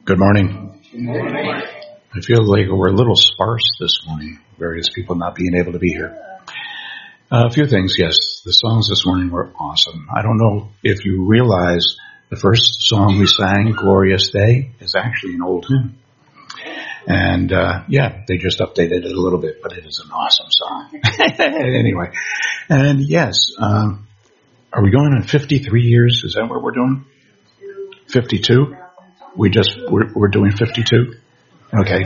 Good morning. Good morning. I feel like we're a little sparse this morning, various people not being able to be here. A few things, yes. The songs this morning were awesome. I don't know if you realize the first song we sang, Glorious Day, is actually an old hymn. And, they just updated it a little bit, but it is an awesome song. Anyway. And yes, are we going on 53 years? Is that what we're doing? 52? We're doing 52? Okay.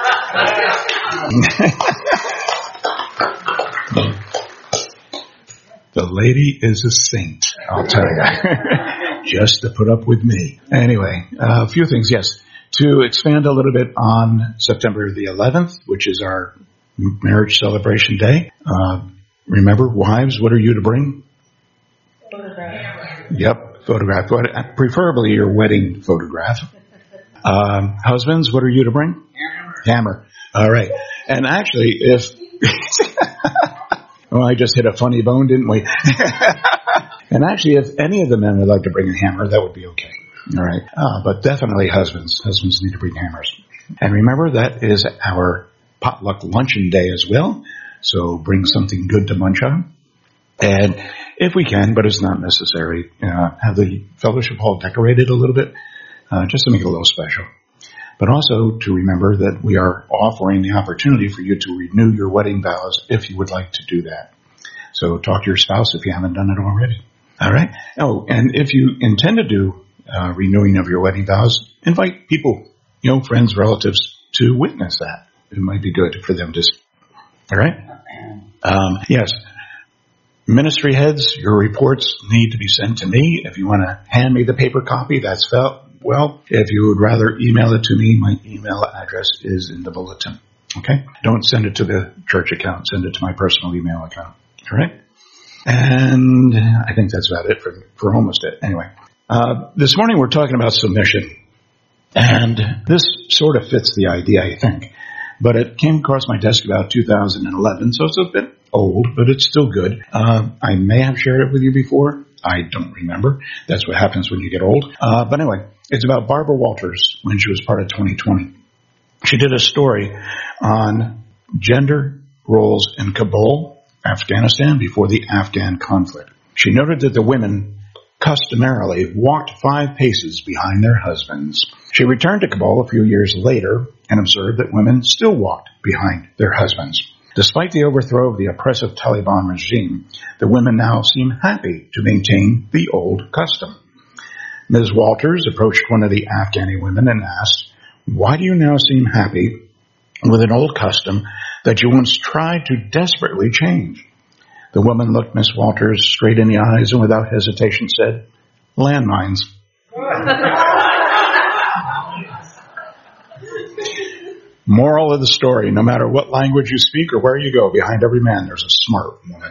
The lady is a saint, I'll tell you. Just to put up with me. Anyway, a few things, yes. To expand a little bit on September the 11th, which is our marriage celebration day. Remember, wives, what are you to bring? Photograph. Yep, photograph. Preferably your wedding photograph. Husbands, what are you to bring? Hammer. All right. And actually, if... well, I just hit a funny bone, didn't we? And actually, if any of the men would like to bring a hammer, that would be okay. All right. But definitely husbands. Husbands need to bring hammers. And remember, that is our potluck luncheon day as well. So bring something good to munch on. And if we can, but it's not necessary, have the fellowship hall decorated a little bit, just to make it a little special. But also to remember that we are offering the opportunity for you to renew your wedding vows if you would like to do that. So talk to your spouse if you haven't done it already. All right. Oh, and if you intend to do renewing of your wedding vows, invite people, friends, relatives to witness that. It might be good for them to. All right. Yes. Ministry heads, your reports need to be sent to me. If you want to hand me the paper copy, that's well. If you would rather email it to me, my email address is in the bulletin. Okay? Don't send it to the church account. Send it to my personal email account. All right? And I think that's about it for almost it. Anyway, this morning we're talking about submission. And this sort of fits the idea, I think. But it came across my desk about 2011, so it's a bit old, but it's still good. I may have shared it with you before. I don't remember. That's what happens when you get old. But anyway, it's about Barbara Walters when she was part of 2020. She did a story on gender roles in Kabul, Afghanistan, before the Afghan conflict. She noted that the women customarily walked 5 paces behind their husbands. She returned to Kabul a few years later and observed that women still walked behind their husbands. Despite the overthrow of the oppressive Taliban regime, the women now seem happy to maintain the old custom. Ms. Walters approached one of the Afghani women and asked, "Why do you now seem happy with an old custom that you once tried to desperately change?" The woman looked Ms. Walters straight in the eyes and without hesitation said, "Landmines." Moral of the story, no matter what language you speak or where you go, behind every man there's a smart woman.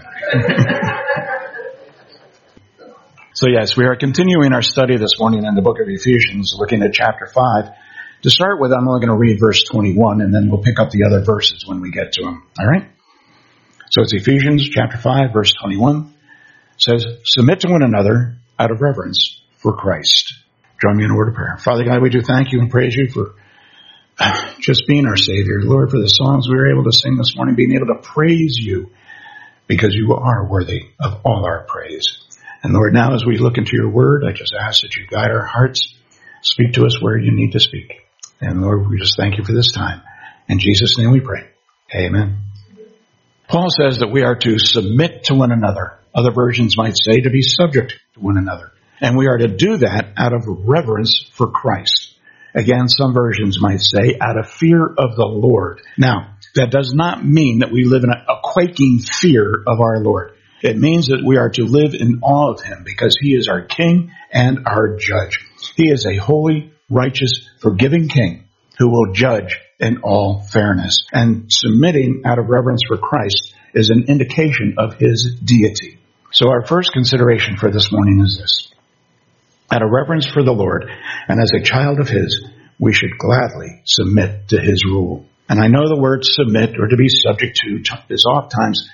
So yes, we are continuing our study this morning in the book of Ephesians, looking at chapter 5. To start with, I'm only going to read verse 21, and then we'll pick up the other verses when we get to them. All right? So it's Ephesians chapter 5, verse 21. It says, "Submit to one another out of reverence for Christ." Join me in a word of prayer. Father God, we do thank you and praise you for just being our Savior. Lord, for the songs we were able to sing this morning, being able to praise you because you are worthy of all our praise. And Lord, now as we look into your word, I just ask that you guide our hearts, speak to us where you need to speak. And Lord, we just thank you for this time. In Jesus' name we pray. Amen. Paul says that we are to submit to one another. Other versions might say to be subject to one another. And we are to do that out of reverence for Christ. Again, some versions might say out of fear of the Lord. Now, that does not mean that we live in a quaking fear of our Lord. It means that we are to live in awe of him because he is our king and our judge. He is a holy, righteous, forgiving king who will judge in all fairness. And submitting out of reverence for Christ is an indication of his deity. So our first consideration for this morning is this. Out of reverence for the Lord, and as a child of his, we should gladly submit to his rule. And I know the word submit or to be subject to is oftentimes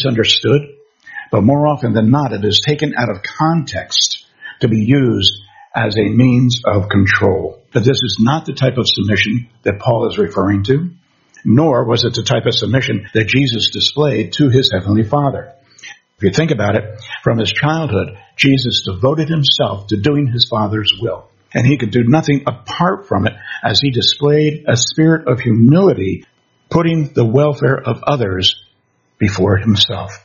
misunderstood, but more often than not, it is taken out of context to be used as a means of control. But this is not the type of submission that Paul is referring to, nor was it the type of submission that Jesus displayed to his heavenly Father. If you think about it, from his childhood, Jesus devoted himself to doing his Father's will. And he could do nothing apart from it as he displayed a spirit of humility, putting the welfare of others before himself.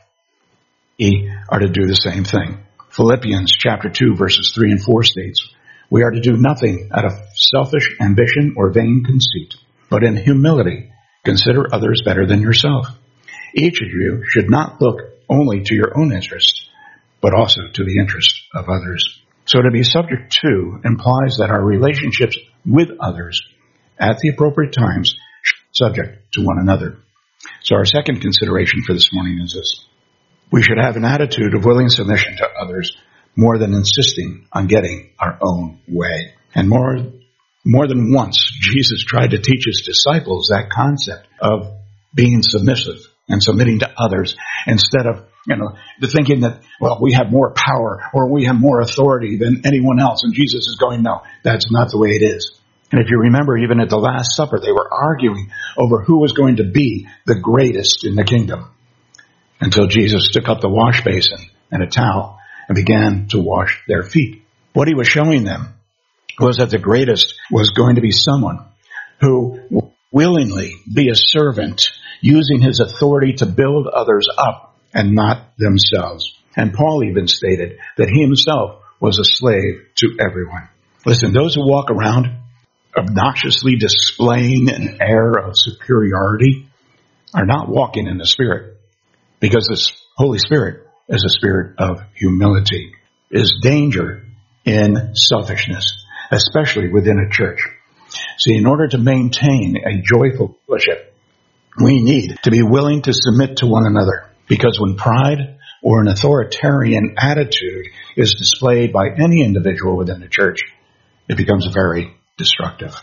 We are to do the same thing. Philippians chapter 2 verses 3 and 4 states, we are to do nothing out of selfish ambition or vain conceit, but in humility consider others better than yourself. Each of you should not look only to your own interests, but also to the interests of others. So to be subject to implies that our relationships with others at the appropriate times should be subject to one another. So our second consideration for this morning is this. We should have an attitude of willing submission to others more than insisting on getting our own way. And more than once, Jesus tried to teach his disciples that concept of being submissive and submitting to others instead of, the thinking that, well, we have more power or we have more authority than anyone else. And Jesus is going, no, that's not the way it is. And if you remember, even at the Last Supper, they were arguing over who was going to be the greatest in the kingdom until Jesus took up the wash basin and a towel and began to wash their feet. What he was showing them was that the greatest was going to be someone who would willingly be a servant, using his authority to build others up and not themselves. And Paul even stated that he himself was a slave to everyone. Listen, those who walk around obnoxiously displaying an air of superiority are not walking in the Spirit, because this Holy Spirit is a spirit of humility. Is danger in selfishness, especially within a church. See, in order to maintain a joyful fellowship, we need to be willing to submit to one another, because when pride or an authoritarian attitude is displayed by any individual within the church, it becomes very destructive.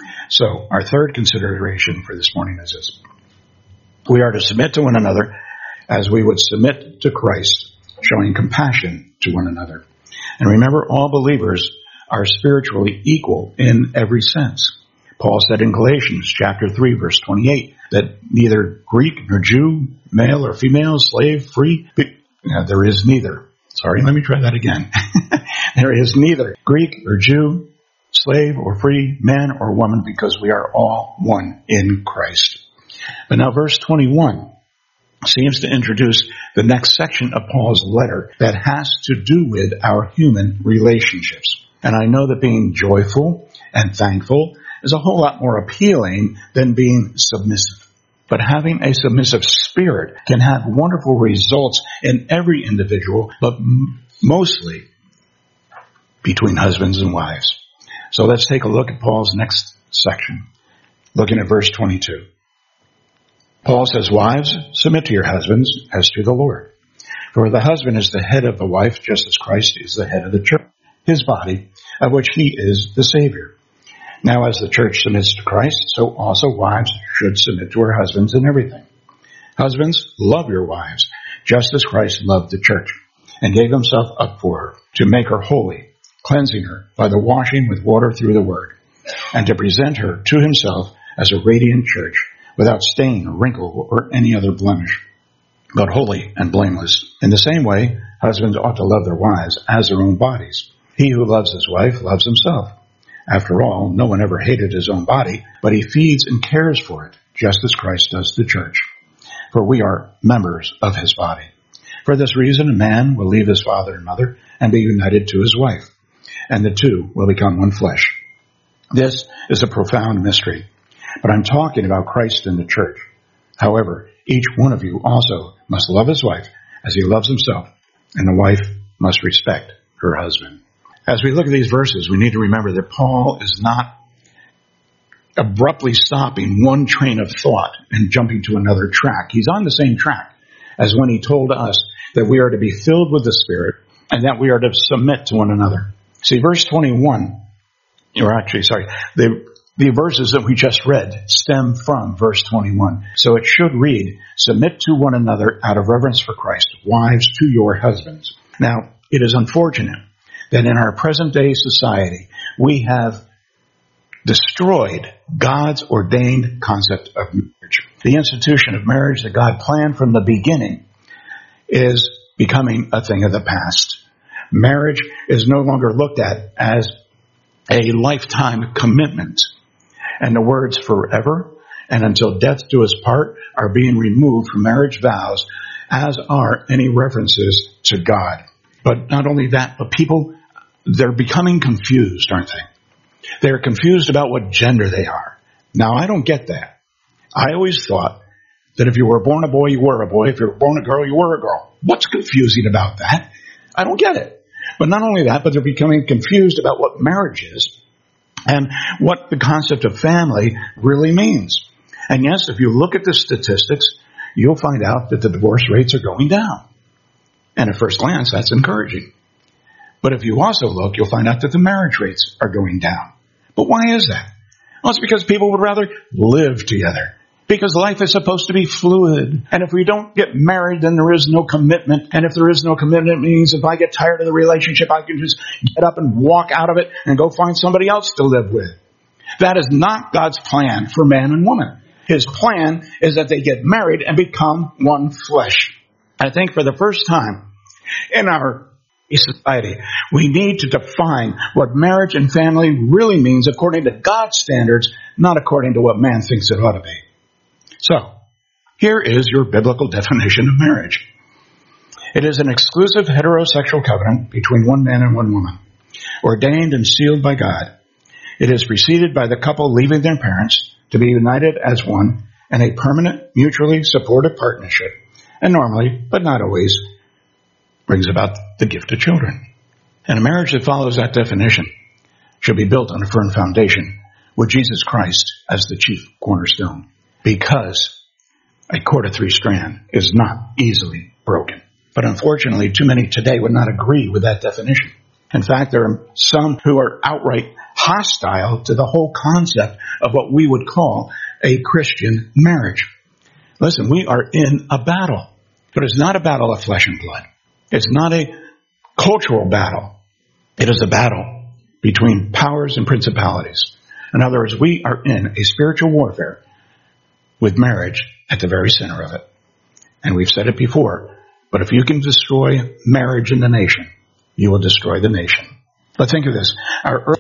So our third consideration for this morning is this. We are to submit to one another as we would submit to Christ, showing compassion to one another. And remember, all believers are spiritually equal in every sense. Paul said in Galatians chapter 3 verse 28 that neither Greek nor Jew, male or female, slave, free, there is neither. Sorry, let me try that again. There is neither Greek or Jew, slave or free, man or woman, because we are all one in Christ. But now verse 21 seems to introduce the next section of Paul's letter that has to do with our human relationships. And I know that being joyful and thankful is a whole lot more appealing than being submissive. But having a submissive spirit can have wonderful results in every individual, but mostly between husbands and wives. So let's take a look at Paul's next section, looking at verse 22. Paul says, wives, submit to your husbands as to the Lord. For the husband is the head of the wife, just as Christ is the head of the church, his body, of which he is the Savior. Now as the church submits to Christ, so also wives should submit to her husbands in everything. Husbands, love your wives, just as Christ loved the church, and gave himself up for her, to make her holy, cleansing her by the washing with water through the word, and to present her to himself as a radiant church, without stain or wrinkle or any other blemish, but holy and blameless. In the same way, husbands ought to love their wives as their own bodies. He who loves his wife loves himself. After all, no one ever hated his own body, but he feeds and cares for it, just as Christ does the church. For we are members of his body. For this reason, a man will leave his father and mother and be united to his wife, and the two will become one flesh. This is a profound mystery, but I'm talking about Christ and the church. However, each one of you also must love his wife as he loves himself, and the wife must respect her husband. As we look at these verses, we need to remember that Paul is not abruptly stopping one train of thought and jumping to another track. He's on the same track as when he told us that we are to be filled with the Spirit and that we are to submit to one another. See, verse 21, the verses that we just read stem from verse 21. So it should read, submit to one another out of reverence for Christ, wives to your husbands. Now, it is unfortunate that in our present day society, we have destroyed God's ordained concept of marriage. The institution of marriage that God planned from the beginning is becoming a thing of the past. Marriage is no longer looked at as a lifetime commitment. And the words forever and until death do us part are being removed from marriage vows, as are any references to God. But not only that, but people, they're becoming confused, aren't they? They're confused about what gender they are. Now, I don't get that. I always thought that if you were born a boy, you were a boy. If you were born a girl, you were a girl. What's confusing about that? I don't get it. But not only that, but they're becoming confused about what marriage is and what the concept of family really means. And yes, if you look at the statistics, you'll find out that the divorce rates are going down. And at first glance, that's encouraging. But if you also look, you'll find out that the marriage rates are going down. But why is that? Well, it's because people would rather live together. Because life is supposed to be fluid. And if we don't get married, then there is no commitment. And if there is no commitment, it means if I get tired of the relationship, I can just get up and walk out of it and go find somebody else to live with. That is not God's plan for man and woman. His plan is that they get married and become one flesh. I think for the first time in our society, we need to define what marriage and family really means according to God's standards, not according to what man thinks it ought to be. So, here is your biblical definition of marriage. It is an exclusive heterosexual covenant between one man and one woman, ordained and sealed by God. It is preceded by the couple leaving their parents to be united as one in a permanent, mutually supportive partnership, and normally, but not always, brings about the gift of children. And a marriage that follows that definition should be built on a firm foundation with Jesus Christ as the chief cornerstone, because a cord of three strand is not easily broken. But unfortunately, too many today would not agree with that definition. In fact, there are some who are outright hostile to the whole concept of what we would call a Christian marriage. Listen, we are in a battle, but it's not a battle of flesh and blood. It's not a cultural battle. It is a battle between powers and principalities. In other words, we are in a spiritual warfare with marriage at the very center of it. And we've said it before, but if you can destroy marriage in the nation, you will destroy the nation. But think of this. Our earth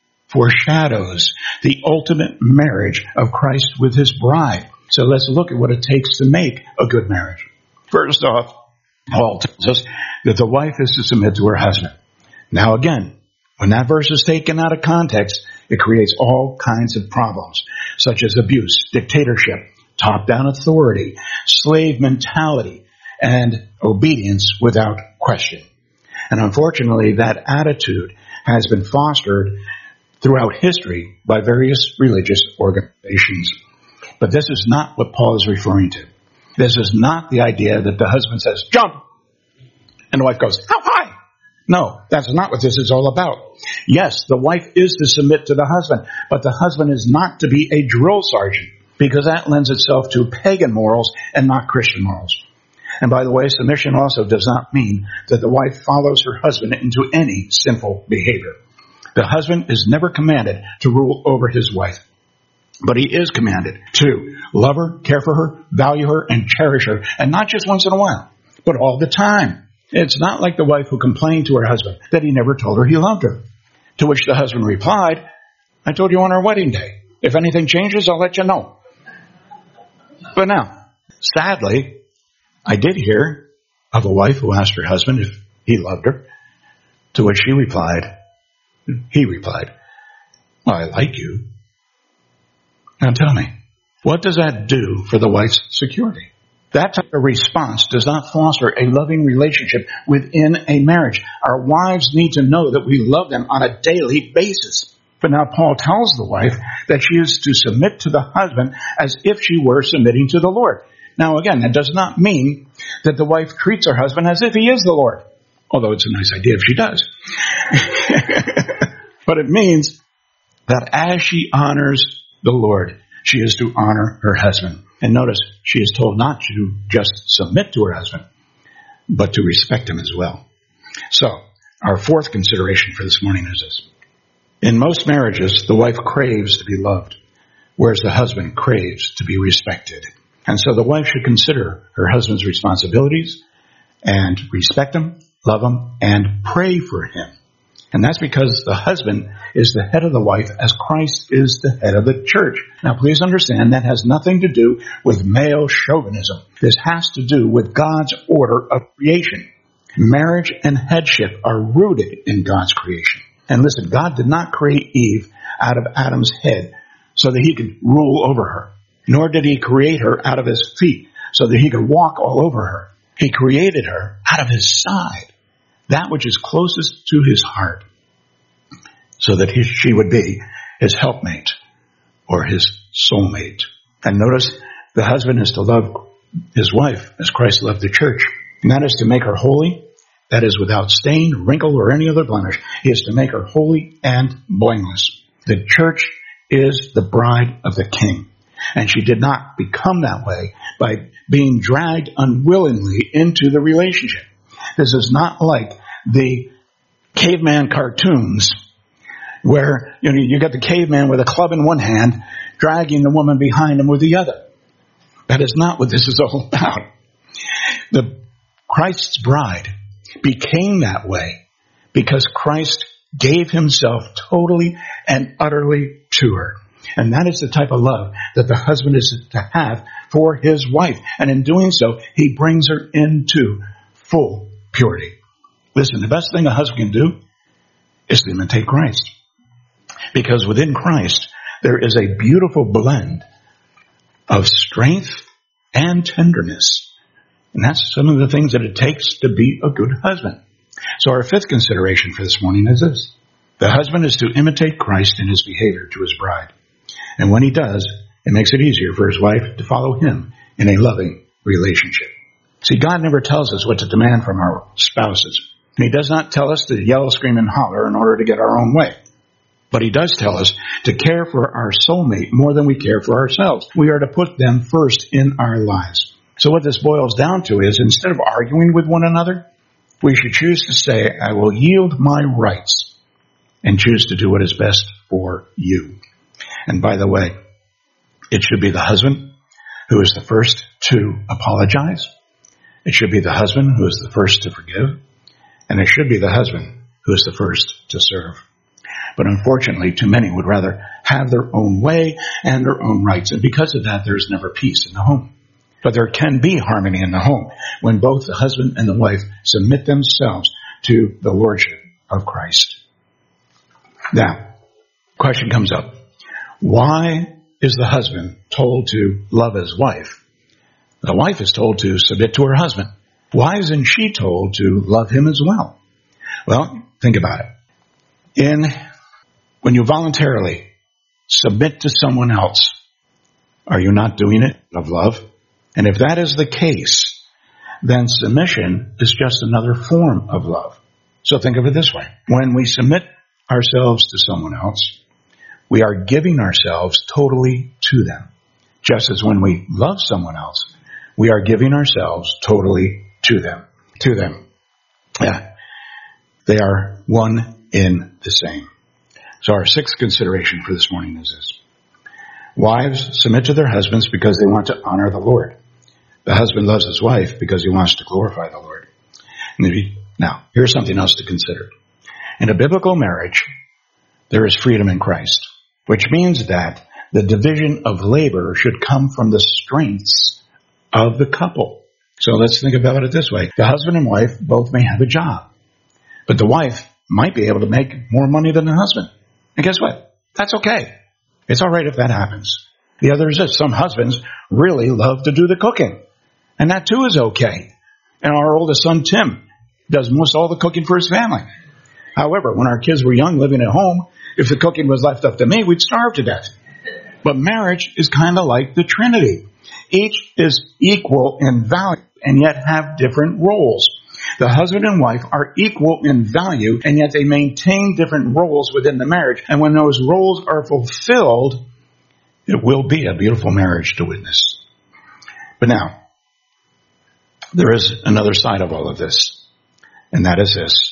foreshadows the ultimate marriage of Christ with his bride. So let's look at what it takes to make a good marriage. First off, Paul tells us that the wife is to submit to her husband. Now again, when that verse is taken out of context, it creates all kinds of problems, such as abuse, dictatorship, top-down authority, slave mentality, and obedience without question. And unfortunately, that attitude has been fostered throughout history by various religious organizations. But this is not what Paul is referring to. This is not the idea that the husband says, jump, and the wife goes, how high? No, that's not what this is all about. Yes, the wife is to submit to the husband, but the husband is not to be a drill sergeant, because that lends itself to pagan morals and not Christian morals. And by the way, submission also does not mean that the wife follows her husband into any sinful behavior. The husband is never commanded to rule over his wife, but he is commanded to love her, care for her, value her, and cherish her, and not just once in a while, but all the time. It's not like the wife who complained to her husband that he never told her he loved her. To which the husband replied, I told you on our wedding day. If anything changes, I'll let you know. But now, sadly, I did hear of a wife who asked her husband if he loved her, to which he replied, well, I like you. Now tell me, what does that do for the wife's security? That type of response does not foster a loving relationship within a marriage. Our wives need to know that we love them on a daily basis. But now Paul tells the wife that she is to submit to the husband as if she were submitting to the Lord. Now again, that does not mean that the wife treats her husband as if he is the Lord. Although it's a nice idea if she does. But it means that as she honors the Lord, she is to honor her husband. And notice, she is told not to just submit to her husband, but to respect him as well. So, Our fourth consideration for this morning is this. In most marriages, the wife craves to be loved, whereas the husband craves to be respected. And so the wife should consider her husband's responsibilities and respect him, love him, and pray for him. And that's because the husband is the head of the wife as Christ is the head of the church. Now, please understand that has nothing to do with male chauvinism. This has to do with God's order of creation. Marriage and headship are rooted in God's creation. And listen, God did not create Eve out of Adam's head so that he could rule over her. Nor did he create her out of his feet so that he could walk all over her. He created her out of his side, that which is closest to his heart, so that she would be his helpmate or his soulmate. And notice the husband is to love his wife as Christ loved the church. And that is to make her holy, that is without stain, wrinkle, or any other blemish. He is to make her holy and blameless. The church is the bride of the King. And she did not become that way by being dragged unwillingly into the relationship. This is not like the caveman cartoons where you got the caveman with a club in one hand dragging the woman behind him with the other. That is not what this is all about. The Christ's bride became that way because Christ gave himself totally and utterly to her. And that is the type of love that the husband is to have for his wife. And in doing so, he brings her into full purity. Listen, the best thing a husband can do is to imitate Christ. Because within Christ, there is a beautiful blend of strength and tenderness. And that's some of the things that it takes to be a good husband. So our fifth consideration for this morning is this. The husband is to imitate Christ in his behavior to his bride. And when he does, it makes it easier for his wife to follow him in a loving relationship. See, God never tells us what to demand from our spouses. And he does not tell us to yell, scream, and holler in order to get our own way. But he does tell us to care for our soulmate more than we care for ourselves. We are to put them first in our lives. So what this boils down to is instead of arguing with one another, we should choose to say, I will yield my rights and choose to do what is best for you. And by the way, it should be the husband who is the first to apologize. It should be the husband who is the first to forgive. And it should be the husband who is the first to serve. But unfortunately, too many would rather have their own way and their own rights. And because of that, there's never peace in the home. But there can be harmony in the home when both the husband and the wife submit themselves to the lordship of Christ. Now, question comes up. Why is the husband told to love his wife? The wife is told to submit to her husband. Why isn't she told to love him as well? Well, think about it. When you voluntarily submit to someone else, are you not doing it of love? And if that is the case, then submission is just another form of love. So think of it this way. When we submit ourselves to someone else, we are giving ourselves totally to them. Just as when we love someone else, we are giving ourselves totally to them. Yeah. They are one in the same. So our sixth consideration for this morning is this. Wives submit to their husbands because they want to honor the Lord. The husband loves his wife because he wants to glorify the Lord. Now, here's something else to consider. In a biblical marriage, there is freedom in Christ, which means that the division of labor should come from the strengths of the couple. So let's think about it this way. The husband and wife both may have a job, but the wife might be able to make more money than the husband. And guess what? That's okay. It's all right if that happens. The other is this. Some husbands really love to do the cooking. And that too is okay. And our oldest son, Tim, does most all the cooking for his family. However, when our kids were young living at home, if the cooking was left up to me, we'd starve to death. But marriage is kind of like the Trinity. Each is equal in value and yet have different roles. The husband and wife are equal in value, and yet they maintain different roles within the marriage. And when those roles are fulfilled, it will be a beautiful marriage to witness. But now, there is another side of all of this, and that is this.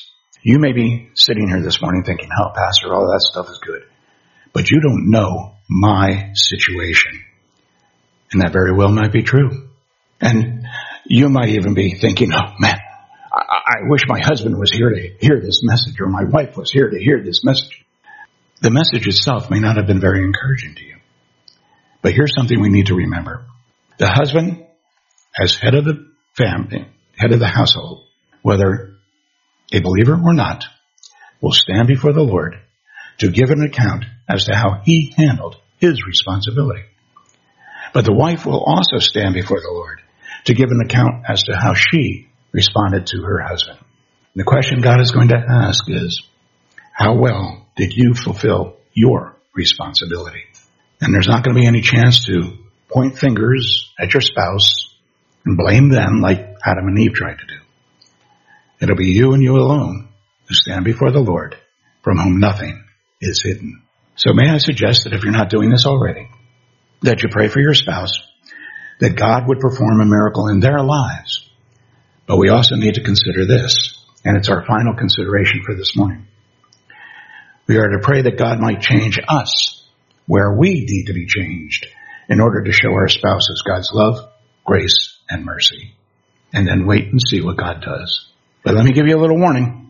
You may be sitting here this morning thinking, oh, Pastor, all that stuff is good. But you don't know my situation. And that very well might be true. And you might even be thinking, oh, man, I wish my husband was here to hear this message, or my wife was here to hear this message. The message itself may not have been very encouraging to you. But here's something we need to remember. The husband, as head of the family, head of the household, whether a believer or not, will stand before the Lord to give an account as to how he handled his responsibility. But the wife will also stand before the Lord to give an account as to how she responded to her husband. The question God is going to ask is, how well did you fulfill your responsibility? And there's not going to be any chance to point fingers at your spouse and blame them like Adam and Eve tried to do. It'll be you and you alone who stand before the Lord, from whom nothing is hidden. So may I suggest that if you're not doing this already, that you pray for your spouse, that God would perform a miracle in their lives. But we also need to consider this, and it's our final consideration for this morning. We are to pray that God might change us where we need to be changed in order to show our spouses God's love, grace, and mercy. And then wait and see what God does. But let me give you a little warning.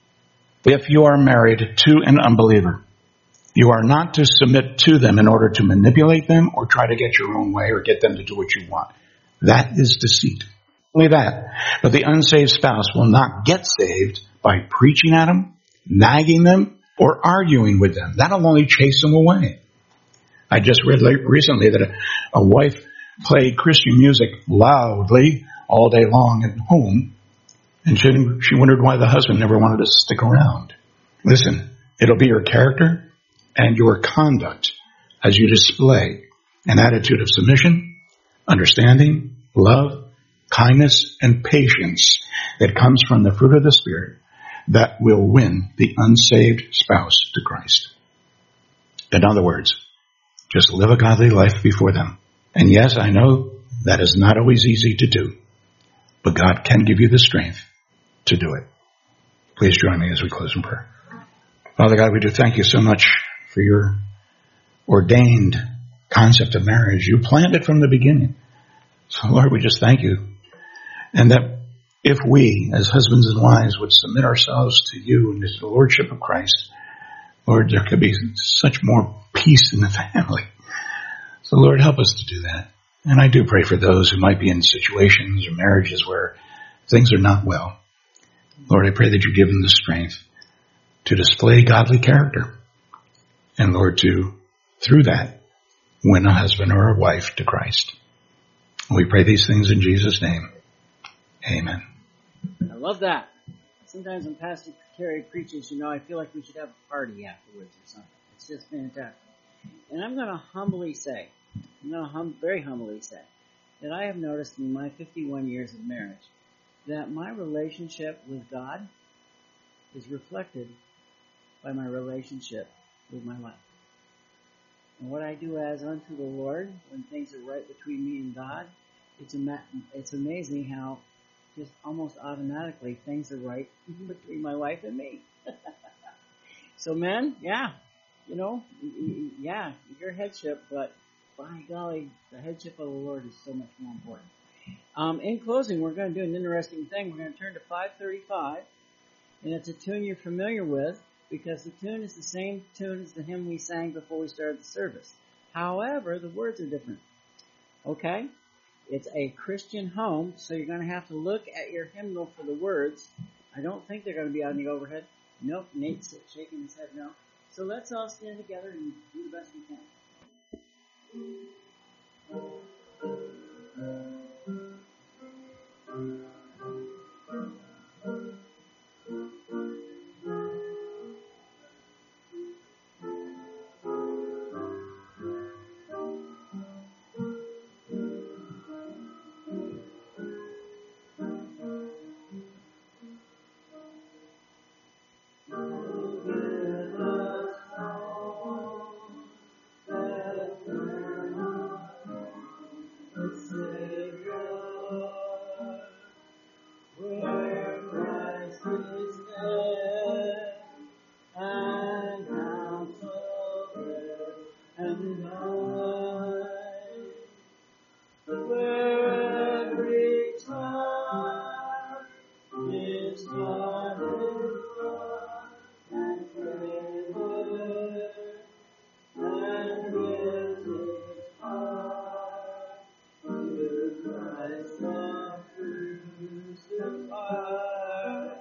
If you are married to an unbeliever, you are not to submit to them in order to manipulate them or try to get your own way or get them to do what you want. That is deceit. Only that. But the unsaved spouse will not get saved by preaching at them, nagging them, or arguing with them. That'll only chase them away. I just read recently that a wife played Christian music loudly all day long at home, and she wondered why the husband never wanted to stick around. Listen, it'll be your character and your conduct as you display an attitude of submission, understanding, love, kindness, and patience that comes from the fruit of the Spirit that will win the unsaved spouse to Christ. In other words, just live a godly life before them. And yes, I know that is not always easy to do, but God can give you the strength to do it. Please join me as we close in prayer. Father God, we do thank you so much for your ordained concept of marriage. You planned it from the beginning. So Lord, we just thank you. And that if we, as husbands and wives, would submit ourselves to you and to the Lordship of Christ, Lord, there could be such more peace in the family. So Lord, help us to do that. And I do pray for those who might be in situations or marriages where things are not well. Lord, I pray that you give them the strength to display godly character. And Lord, to, through that, win a husband or a wife to Christ. We pray these things in Jesus' name. Amen. I love that. Sometimes when Pastor Terry preaches, I feel like we should have a party afterwards or something. It's just fantastic. And I'm going to humbly say, very humbly say, that I have noticed in my 51 years of marriage that my relationship with God is reflected by my relationship with my wife. And what I do as unto the Lord when things are right between me and God, it's amazing how just almost automatically things are right between my wife and me. So men, your headship, but by golly, the headship of the Lord is so much more important. In closing, we're going to do an interesting thing. We're going to turn to 535, and it's a tune you're familiar with because the tune is the same tune as the hymn we sang before we started the service. However, the words are different. Okay? It's a Christian home, so you're going to have to look at your hymnal for the words. I don't think they're going to be on the overhead. Nope, Nate's shaking his head no. So let's all stand together and do the best we can. where every tongue is taught in love and favor, and gives its heart to Christ the crucified.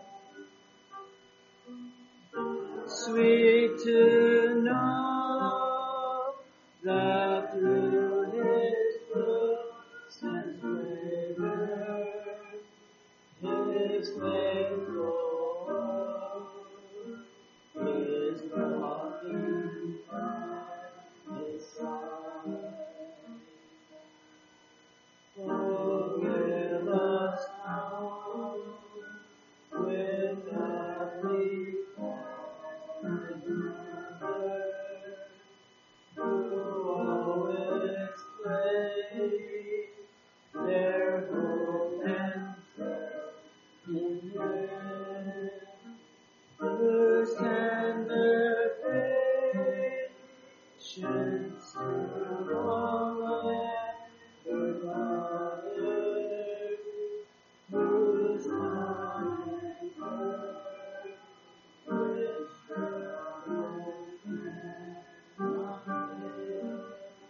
Sweet to know that through His books and favors, His faithful word is walking by His side. Oh, give us now with lovely and mother, who always place their hope and trust in Him, whose tender patience through all ever mothers, whose love and birth with trouble cannot live.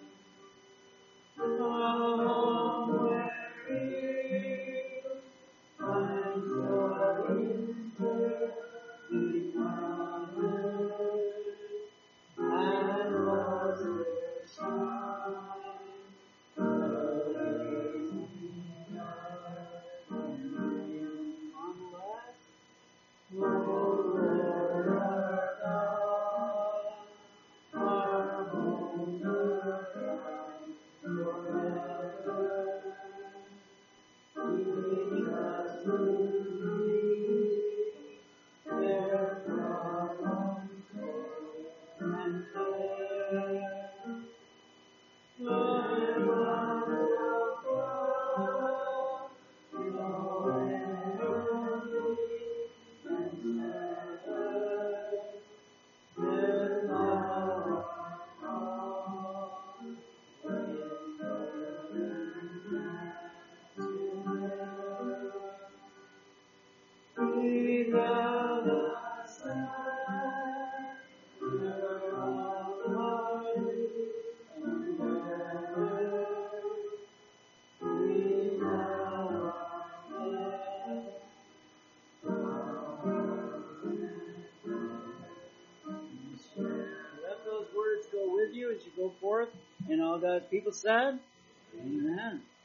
Home where He finds joy in earthly comfort, and was their shine, the lazy dark and rain unless, O Lord our God, our home around forever. We trust in Thee, their problems and care. Lord, one above, low and lonely and scattered, yet Thou art all, with burden we love the Son, Lord of heart and ever. We love our Let those words go with you as you go forth, and all God's people said, Amen.